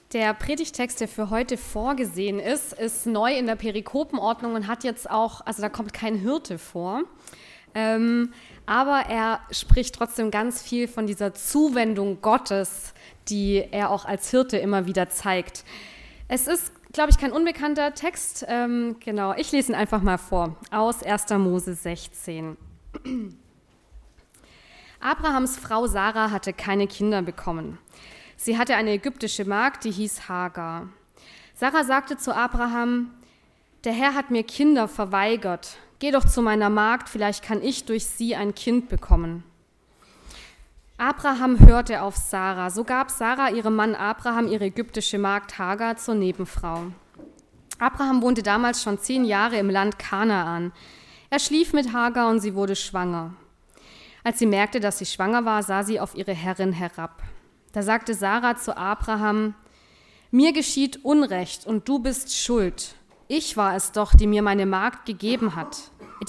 Der Predigtext, der für heute vorgesehen ist neu in der Perikopenordnung und hat jetzt auch, also da kommt kein Hirte vor, aber er spricht trotzdem ganz viel von dieser Zuwendung Gottes, die er auch als Hirte immer wieder zeigt. Es ist, glaube ich, kein unbekannter Text, genau, ich lese ihn einfach mal vor, aus 1. Mose 16. Abrahams Frau Sarah hatte keine Kinder bekommen. Sie hatte eine ägyptische Magd, die hieß Hagar. Sarah sagte zu Abraham: Der Herr hat mir Kinder verweigert. Geh doch zu meiner Magd, vielleicht kann ich durch sie ein Kind bekommen. Abraham hörte auf Sarah. So gab Sarah ihrem Mann Abraham ihre ägyptische Magd Hagar zur Nebenfrau. Abraham wohnte damals schon 10 Jahre im Land Kanaan. Er schlief mit Hagar und sie wurde schwanger. Als sie merkte, dass sie schwanger war, sah sie auf ihre Herrin herab. Da sagte Sarah zu Abraham: Mir geschieht Unrecht und du bist schuld. Ich war es doch, die dir meine Magd gegeben hat.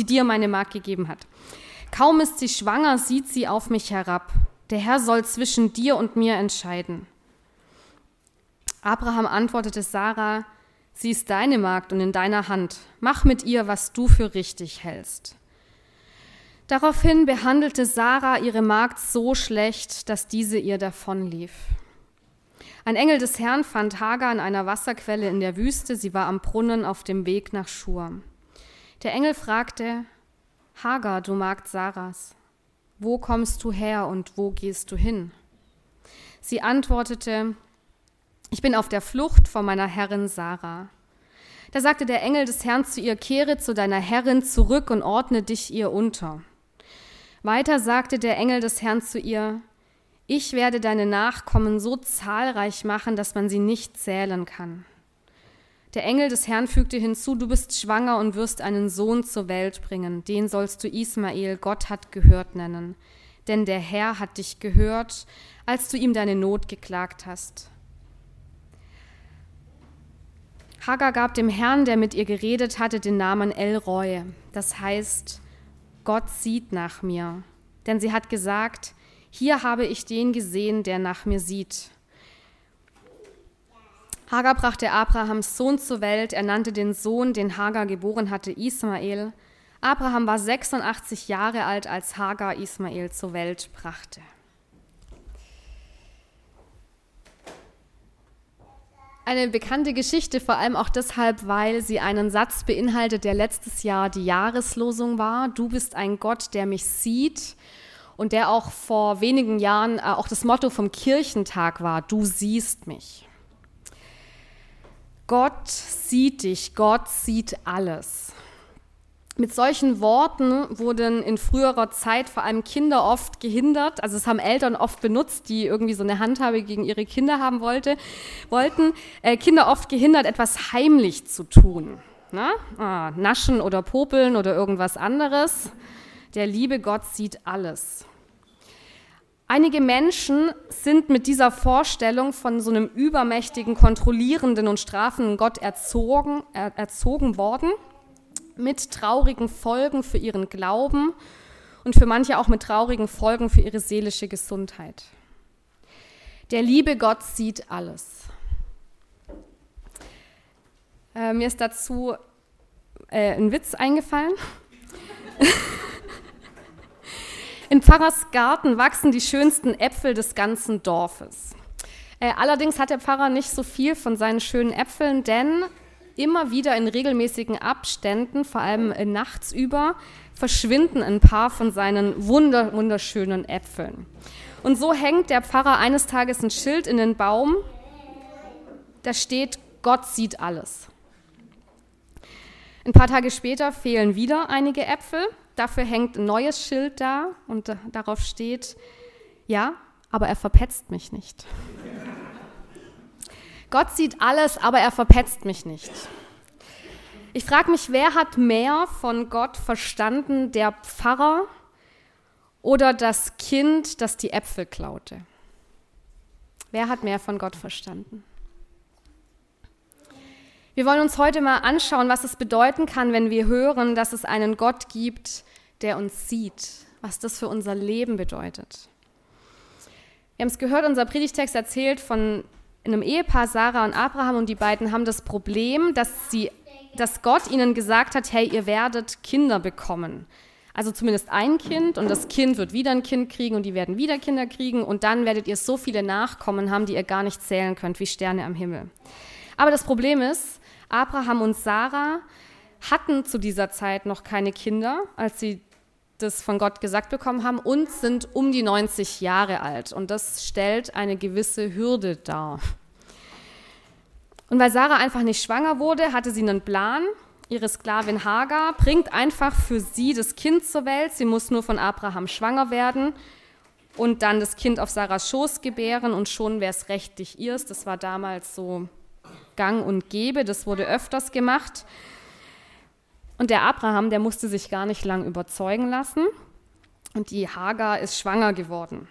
Kaum ist sie schwanger, sieht sie auf mich herab. Der Herr soll zwischen dir und mir entscheiden. Abraham antwortete Sarah: Sie ist deine Magd und in deiner Hand. Mach mit ihr, was du für richtig hältst. Daraufhin behandelte Sarah ihre Magd so schlecht, dass diese ihr davonlief. Ein Engel des Herrn fand Hagar an einer Wasserquelle in der Wüste. Sie war am Brunnen auf dem Weg nach Schur. Der Engel fragte: Hagar, du Magd Sarahs, wo kommst du her und wo gehst du hin? Sie antwortete: Ich bin auf der Flucht vor meiner Herrin Sarah. Da sagte der Engel des Herrn zu ihr: Kehre zu deiner Herrin zurück und ordne dich ihr unter. Weiter sagte der Engel des Herrn zu ihr: Ich werde deine Nachkommen so zahlreich machen, dass man sie nicht zählen kann. Der Engel des Herrn fügte hinzu: Du bist schwanger und wirst einen Sohn zur Welt bringen. Den sollst du Ismael, Gott hat gehört, nennen. Denn der Herr hat dich gehört, als du ihm deine Not geklagt hast. Hagar gab dem Herrn, der mit ihr geredet hatte, den Namen El Roi. Das heißt: Gott sieht nach mir, denn sie hat gesagt: Hier habe ich den gesehen, der nach mir sieht. Hagar brachte Abrahams Sohn zur Welt. Er nannte den Sohn, den Hagar geboren hatte, Ismael. Abraham war 86 Jahre alt, als Hagar Ismael zur Welt brachte. Eine bekannte Geschichte, vor allem auch deshalb, weil sie einen Satz beinhaltet, der letztes Jahr die Jahreslosung war. Du bist ein Gott, der mich sieht, und der auch vor wenigen Jahren auch das Motto vom Kirchentag war: Du siehst mich. Gott sieht dich, Gott sieht alles. Mit solchen Worten wurden in früherer Zeit vor allem Kinder oft gehindert, also es haben Eltern oft benutzt, die irgendwie so eine Handhabe gegen ihre Kinder haben wollten, Kinder oft gehindert, etwas heimlich zu tun. Naschen oder popeln oder irgendwas anderes. Der liebe Gott sieht alles. Einige Menschen sind mit dieser Vorstellung von so einem übermächtigen, kontrollierenden und strafenden Gott erzogen worden, mit traurigen Folgen für ihren Glauben und für manche auch mit traurigen Folgen für ihre seelische Gesundheit. Der liebe Gott sieht alles. Mir ist dazu ein Witz eingefallen. In Pfarrers Garten wachsen die schönsten Äpfel des ganzen Dorfes. Allerdings hat der Pfarrer nicht so viel von seinen schönen Äpfeln, denn immer wieder in regelmäßigen Abständen, vor allem nachts über, verschwinden ein paar von seinen wunderschönen Äpfeln. Und so hängt der Pfarrer eines Tages ein Schild in den Baum, da steht: Gott sieht alles. Ein paar Tage später fehlen wieder einige Äpfel, dafür hängt ein neues Schild da und darauf steht: Ja, aber er verpetzt mich nicht. Gott sieht alles, aber er verpetzt mich nicht. Ich frage mich, wer hat mehr von Gott verstanden, der Pfarrer oder das Kind, das die Äpfel klaute? Wer hat mehr von Gott verstanden? Wir wollen uns heute mal anschauen, was es bedeuten kann, wenn wir hören, dass es einen Gott gibt, der uns sieht, was das für unser Leben bedeutet. Wir haben es gehört, unser Predigtext erzählt von in einem Ehepaar, Sarah und Abraham, und die beiden haben das Problem, dass Gott ihnen gesagt hat, hey, ihr werdet Kinder bekommen. Also zumindest ein Kind, und das Kind wird wieder ein Kind kriegen und die werden wieder Kinder kriegen und dann werdet ihr so viele Nachkommen haben, die ihr gar nicht zählen könnt, wie Sterne am Himmel. Aber das Problem ist, Abraham und Sarah hatten zu dieser Zeit noch keine Kinder, als sie das von Gott gesagt bekommen haben, und sind um die 90 Jahre alt. Und das stellt eine gewisse Hürde dar. Und weil Sarah einfach nicht schwanger wurde, hatte sie einen Plan. Ihre Sklavin Hagar bringt einfach für sie das Kind zur Welt. Sie muss nur von Abraham schwanger werden und dann das Kind auf Sarahs Schoß gebären und schon wäre es rechtlich ihrs. Das war damals so gang und gäbe, das wurde öfters gemacht. Und der Abraham, der musste sich gar nicht lang überzeugen lassen und die Hagar ist schwanger geworden.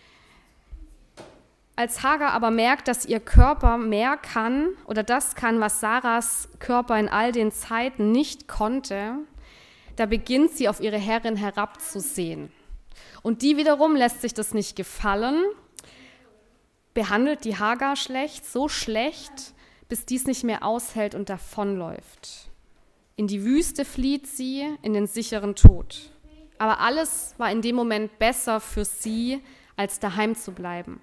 Als Hagar aber merkt, dass ihr Körper mehr kann oder das kann, was Sarahs Körper in all den Zeiten nicht konnte, da beginnt sie auf ihre Herrin herabzusehen. Und die wiederum lässt sich das nicht gefallen, behandelt die Hagar schlecht, so schlecht, bis dies nicht mehr aushält und davonläuft. In die Wüste flieht sie, in den sicheren Tod. Aber alles war in dem Moment besser für sie, als daheim zu bleiben.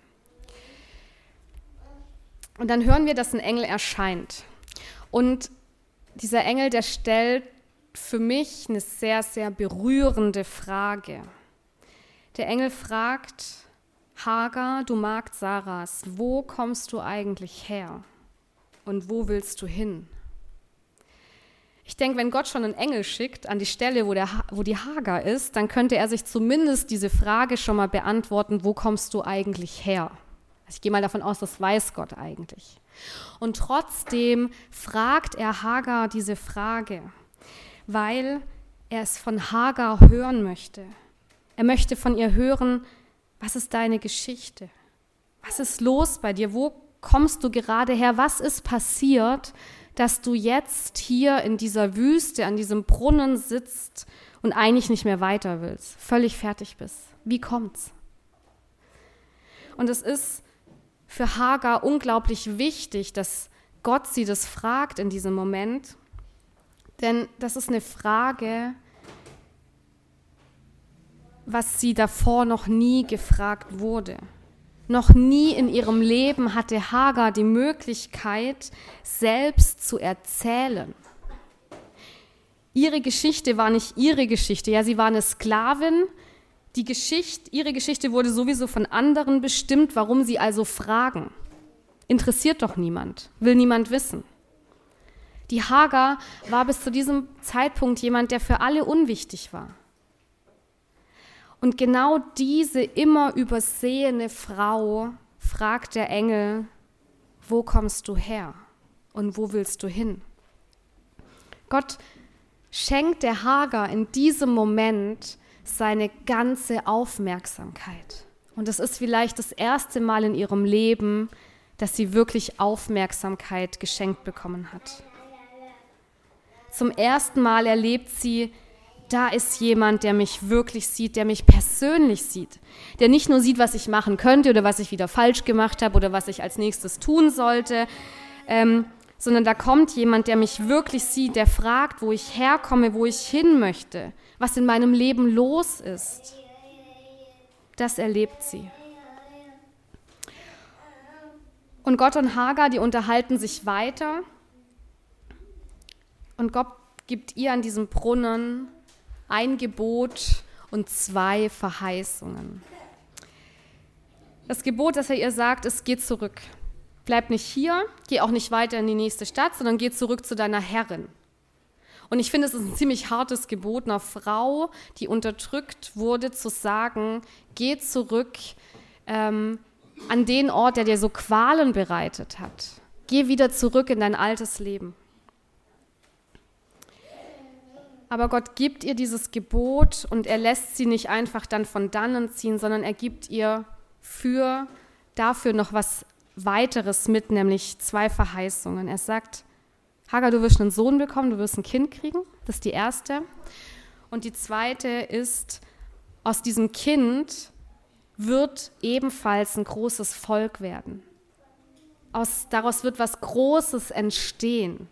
Und dann hören wir, dass ein Engel erscheint. Und dieser Engel, der stellt für mich eine sehr, sehr berührende Frage. Der Engel fragt, Hagar, du Magd Sarahs, wo kommst du eigentlich her? Und wo willst du hin? Ich denke, wenn Gott schon einen Engel schickt an die Stelle, wo die Hagar ist, dann könnte er sich zumindest diese Frage schon mal beantworten, wo kommst du eigentlich her? Also ich gehe mal davon aus, das weiß Gott eigentlich. Und trotzdem fragt er Hagar diese Frage, weil er es von Hagar hören möchte. Er möchte von ihr hören, was ist deine Geschichte? Was ist los bei dir? Wo kommst du gerade her? Was ist passiert, dass du jetzt hier in dieser Wüste, an diesem Brunnen sitzt und eigentlich nicht mehr weiter willst, völlig fertig bist? Wie kommt's? Und es ist für Hagar unglaublich wichtig, dass Gott sie das fragt in diesem Moment, denn das ist eine Frage, was sie davor noch nie gefragt wurde. Noch nie in ihrem Leben hatte Hagar die Möglichkeit, selbst zu erzählen. Ihre Geschichte war nicht ihre Geschichte. Ja, sie war eine Sklavin. Ihre Geschichte wurde sowieso von anderen bestimmt. Warum sie also fragen? Interessiert doch niemand, will niemand wissen. Die Hagar war bis zu diesem Zeitpunkt jemand, der für alle unwichtig war. Und genau diese immer übersehene Frau fragt der Engel, wo kommst du her und wo willst du hin? Gott schenkt der Hagar in diesem Moment seine ganze Aufmerksamkeit. Und es ist vielleicht das erste Mal in ihrem Leben, dass sie wirklich Aufmerksamkeit geschenkt bekommen hat. Zum ersten Mal erlebt sie, da ist jemand, der mich wirklich sieht, der mich persönlich sieht, der nicht nur sieht, was ich machen könnte oder was ich wieder falsch gemacht habe oder was ich als nächstes tun sollte, sondern da kommt jemand, der mich wirklich sieht, der fragt, wo ich herkomme, wo ich hin möchte, was in meinem Leben los ist. Das erlebt sie. Und Gott und Hagar, die unterhalten sich weiter und Gott gibt ihr an diesem Brunnen ein Gebot und 2 Verheißungen. Das Gebot, das er ihr sagt, ist, geh zurück. Bleib nicht hier, geh auch nicht weiter in die nächste Stadt, sondern geh zurück zu deiner Herrin. Und ich finde, es ist ein ziemlich hartes Gebot einer Frau, die unterdrückt wurde, zu sagen, geh zurück an den Ort, der dir so Qualen bereitet hat. Geh wieder zurück in dein altes Leben. Aber Gott gibt ihr dieses Gebot und er lässt sie nicht einfach dann von dannen ziehen, sondern er gibt ihr dafür noch was weiteres mit, nämlich 2 Verheißungen. Er sagt, Hagar, du wirst einen Sohn bekommen, du wirst ein Kind kriegen, das ist die erste. Und die zweite ist, aus diesem Kind wird ebenfalls ein großes Volk werden. daraus wird was Großes entstehen.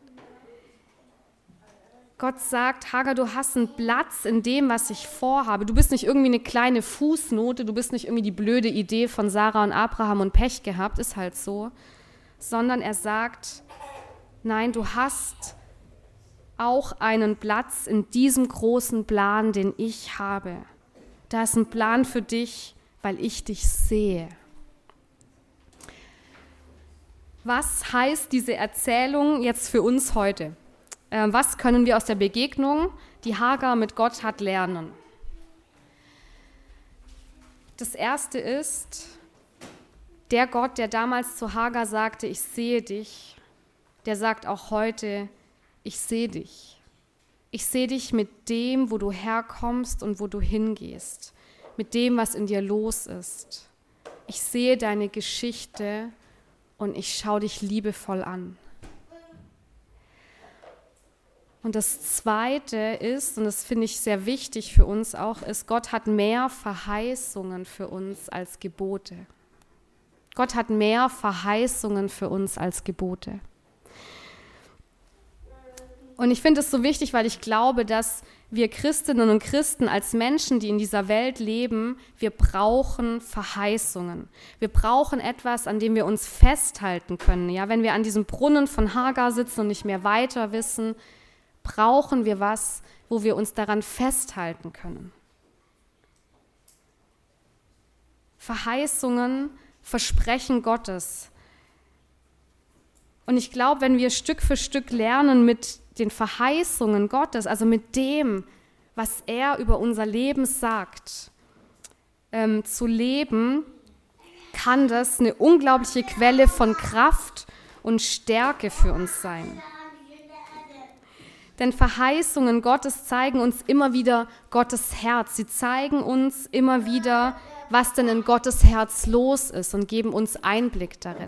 Gott sagt, Hagar, du hast einen Platz in dem, was ich vorhabe. Du bist nicht irgendwie eine kleine Fußnote, du bist nicht irgendwie die blöde Idee von Sarah und Abraham und Pech gehabt, ist halt so. Sondern er sagt, nein, du hast auch einen Platz in diesem großen Plan, den ich habe. Da ist ein Plan für dich, weil ich dich sehe. Was heißt diese Erzählung jetzt für uns heute? Was können wir aus der Begegnung, die Hagar mit Gott hat, lernen? Das Erste ist, der Gott, der damals zu Hagar sagte, ich sehe dich, der sagt auch heute, ich sehe dich. Ich sehe dich mit dem, wo du herkommst und wo du hingehst, mit dem, was in dir los ist. Ich sehe deine Geschichte und ich schaue dich liebevoll an. Und das Zweite ist, und das finde ich sehr wichtig für uns auch, ist, Gott hat mehr Verheißungen für uns als Gebote. Gott hat mehr Verheißungen für uns als Gebote. Und ich finde es so wichtig, weil ich glaube, dass wir Christinnen und Christen als Menschen, die in dieser Welt leben, wir brauchen Verheißungen. Wir brauchen etwas, an dem wir uns festhalten können. Ja, wenn wir an diesem Brunnen von Hagar sitzen und nicht mehr weiter wissen, brauchen wir was, wo wir uns daran festhalten können. Verheißungen, Versprechen Gottes. Und ich glaube, wenn wir Stück für Stück lernen, mit den Verheißungen Gottes, also mit dem, was er über unser Leben sagt, zu leben, kann das eine unglaubliche Quelle von Kraft und Stärke für uns sein. Denn Verheißungen Gottes zeigen uns immer wieder Gottes Herz. Sie zeigen uns immer wieder, was denn in Gottes Herz los ist und geben uns Einblick darin.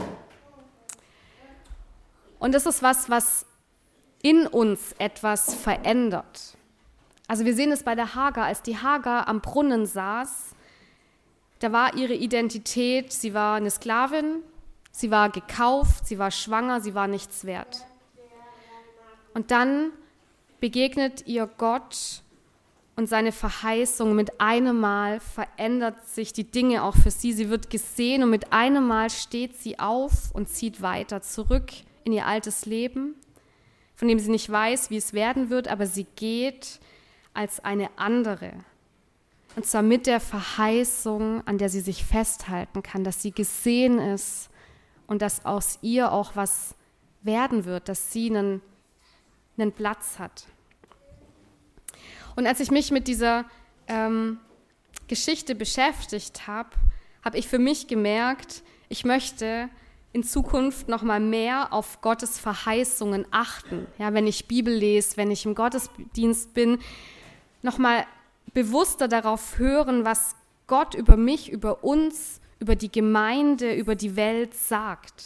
Und das ist was in uns etwas verändert. Also wir sehen es bei der Hagar, als die Hagar am Brunnen saß, da war ihre Identität, sie war eine Sklavin, sie war gekauft, sie war schwanger, sie war nichts wert. Und dann begegnet ihr Gott und seine Verheißung. Mit einem Mal verändert sich die Dinge auch für sie. Sie wird gesehen und mit einem Mal steht sie auf und zieht weiter zurück in ihr altes Leben, von dem sie nicht weiß, wie es werden wird, aber sie geht als eine andere. Und zwar mit der Verheißung, an der sie sich festhalten kann, dass sie gesehen ist und dass aus ihr auch was werden wird, dass sie einen Platz hat. Und als ich mich mit dieser Geschichte beschäftigt habe, habe ich für mich gemerkt, ich möchte in Zukunft noch mal mehr auf Gottes Verheißungen achten. Ja, wenn ich Bibel lese, wenn ich im Gottesdienst bin, noch mal bewusster darauf hören, was Gott über mich, über uns, über die Gemeinde, über die Welt sagt.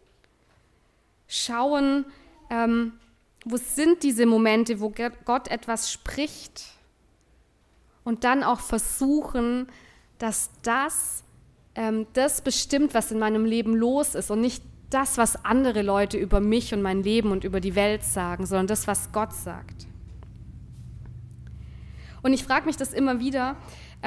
Schauen, wo sind diese Momente, wo Gott etwas spricht? Und dann auch versuchen, dass das bestimmt, was in meinem Leben los ist und nicht das, was andere Leute über mich und mein Leben und über die Welt sagen, sondern das, was Gott sagt. Und ich frage mich das immer wieder,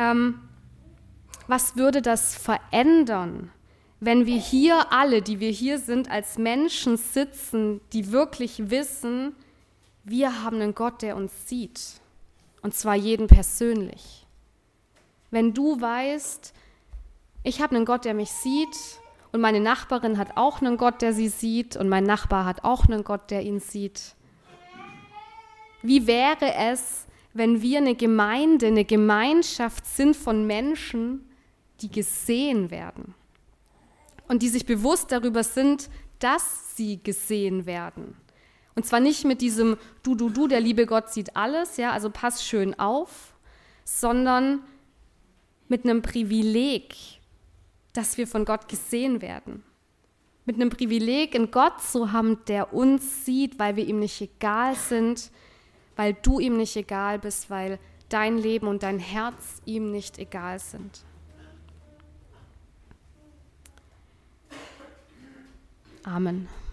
was würde das verändern, wenn wir hier alle, die wir hier sind, als Menschen sitzen, die wirklich wissen, wir haben einen Gott, der uns sieht, und zwar jeden persönlich. Wenn du weißt, ich habe einen Gott, der mich sieht, und meine Nachbarin hat auch einen Gott, der sie sieht, und mein Nachbar hat auch einen Gott, der ihn sieht. Wie wäre es, wenn wir eine Gemeinde, eine Gemeinschaft sind von Menschen, die gesehen werden und die sich bewusst darüber sind, dass sie gesehen werden. Und zwar nicht mit diesem Du, der liebe Gott sieht alles, ja, also pass schön auf, sondern mit einem Privileg, dass wir von Gott gesehen werden. Mit einem Privileg, einen Gott zu haben, der uns sieht, weil wir ihm nicht egal sind, weil du ihm nicht egal bist, weil dein Leben und dein Herz ihm nicht egal sind. Amen.